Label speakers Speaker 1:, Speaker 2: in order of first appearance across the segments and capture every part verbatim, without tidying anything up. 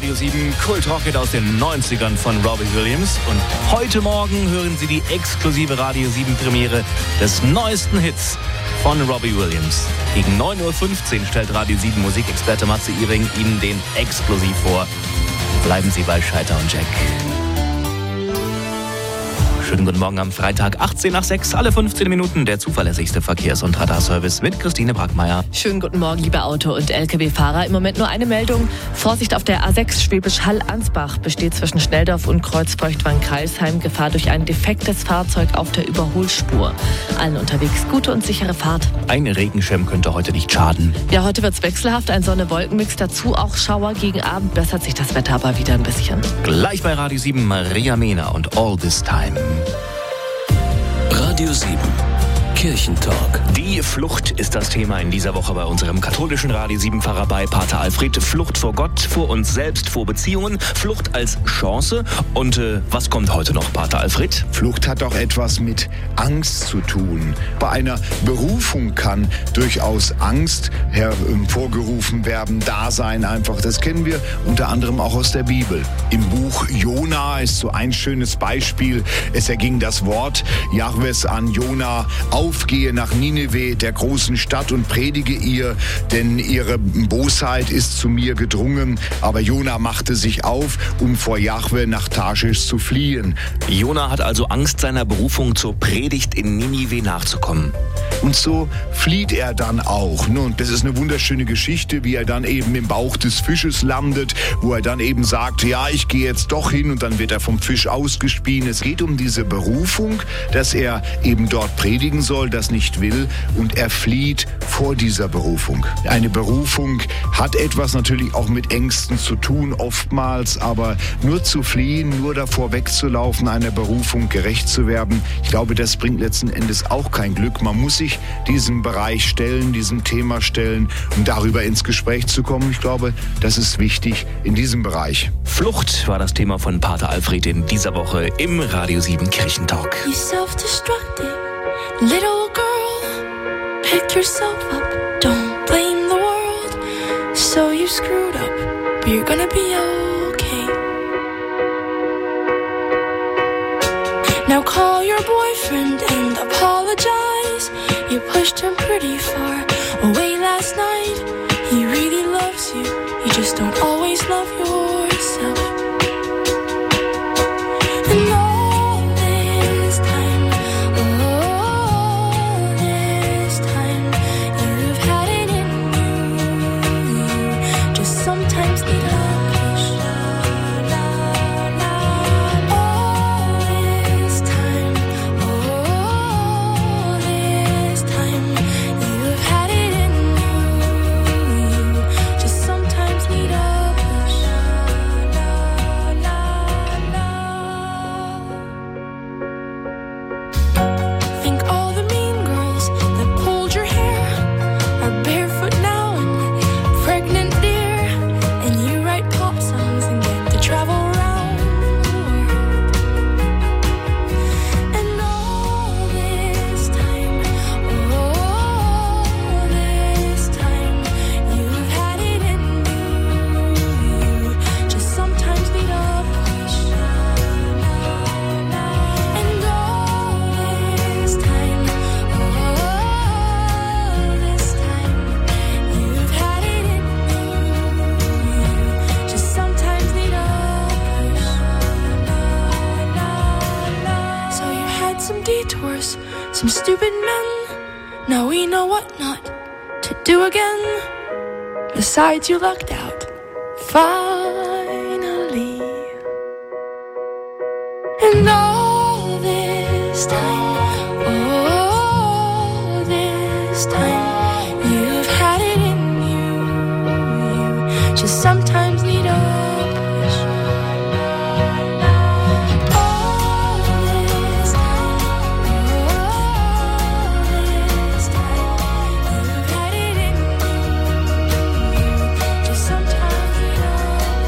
Speaker 1: Radio sieben Kult-Rocket aus den neunzigern von Robbie Williams. Und heute Morgen hören Sie die exklusive Radio sieben Premiere des neuesten Hits von Robbie Williams. Gegen neun Uhr fünfzehn stellt Radio sieben Musikexperte Matze Iring Ihnen den exklusiv vor. Bleiben Sie bei Scheiter und Jack. Schönen guten Morgen am Freitag, achtzehn nach sechs, alle fünfzehn Minuten der zuverlässigste Verkehrs- und Radarservice mit Christine Brackmeier.
Speaker 2: Schönen guten Morgen, liebe Auto- und L K W-Fahrer. Im Moment nur eine Meldung. Vorsicht auf der A sechs Schwäbisch Hall-Ansbach besteht zwischen Schnelldorf und Kreuzfeuchtwang-Kreilsheim Gefahr durch ein defektes Fahrzeug auf der Überholspur. Allen unterwegs gute und sichere Fahrt.
Speaker 1: Ein Regenschirm könnte heute nicht schaden.
Speaker 2: Ja, heute wird's wechselhaft, ein Sonne-Wolken-Mix, dazu auch Schauer. Gegen Abend bessert sich das Wetter aber wieder ein bisschen.
Speaker 1: Gleich bei Radio sieben Maria Mena und All This Time.
Speaker 3: Radio sieben Kirchentalk.
Speaker 1: Die Flucht ist das Thema in dieser Woche bei unserem katholischen Radio sieben-Pfarrer bei Pater Alfred. Flucht vor Gott, vor uns selbst, vor Beziehungen, Flucht als Chance. Und äh, was kommt heute noch, Pater Alfred?
Speaker 4: Flucht hat auch etwas mit Angst zu tun. Bei einer Berufung kann durchaus Angst hervorgerufen werden, da sein einfach. Das kennen wir unter anderem auch aus der Bibel. Im Buch Jona ist so ein schönes Beispiel. Es erging das Wort Jahwes an Jona: Aufgehe nach Nineveh, der großen Stadt, und predige ihr, denn ihre Bosheit ist zu mir gedrungen. Aber Jona machte sich auf, um vor Jahwe nach Tarschisch zu fliehen.
Speaker 1: Jona hat also Angst, seiner Berufung zur Predigt in Ninive nachzukommen.
Speaker 4: Und so flieht er dann auch. Und das ist eine wunderschöne Geschichte, wie er dann eben im Bauch des Fisches landet, wo er dann eben sagt, ja, ich gehe jetzt doch hin, und dann wird er vom Fisch ausgespien. Es geht um diese Berufung, dass er eben dort predigen soll, das nicht will, und er flieht vor dieser Berufung. Eine Berufung hat etwas natürlich auch mit Ängsten zu tun, oftmals, aber nur zu fliehen, nur davor wegzulaufen, einer Berufung gerecht zu werden, ich glaube, das bringt letzten Endes auch kein Glück. Man muss sich diesem Bereich stellen, diesem Thema stellen, um darüber ins Gespräch zu kommen. Ich glaube, das ist wichtig in diesem Bereich.
Speaker 1: Flucht war das Thema von Pater Alfred in dieser Woche im Radio sieben Kirchentalk.
Speaker 5: You self-destructive little girl, pick yourself up, don't blame the world. So you screwed up, but you're gonna be okay. Now call your boyfriend and apologize. You pushed him pretty far away last night. He really loves you, you just don't always love yourself. And all this time, all this time, you've had it in you. You just sometimes need a push. All this time, all this time, you've had it in you. You just sometimes need a push. Think all the mean girls that pulled your hair are barefoot now and pregnant, dear. And you write pop songs and get to travel around the world. And all this time, all this time, you've had it in you. You just sometimes need a push. And all this time, all this time, you've had it in you. Just sometimes need a push. So you had some detours, some stupid men. Now we know what not to do again. Besides, you lucked out. Finally. And all this time, all this time, you've had it in you. You just sometimes need a push. All this time, all this time, you've had it in you. You just sometimes need a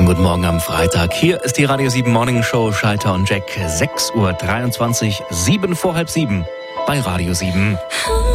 Speaker 1: Schönen guten Morgen am Freitag. Hier ist die Radio sieben Morning Show, Schalter und Jack. sechs Uhr dreiundzwanzig, sieben vor halb sieben bei Radio sieben.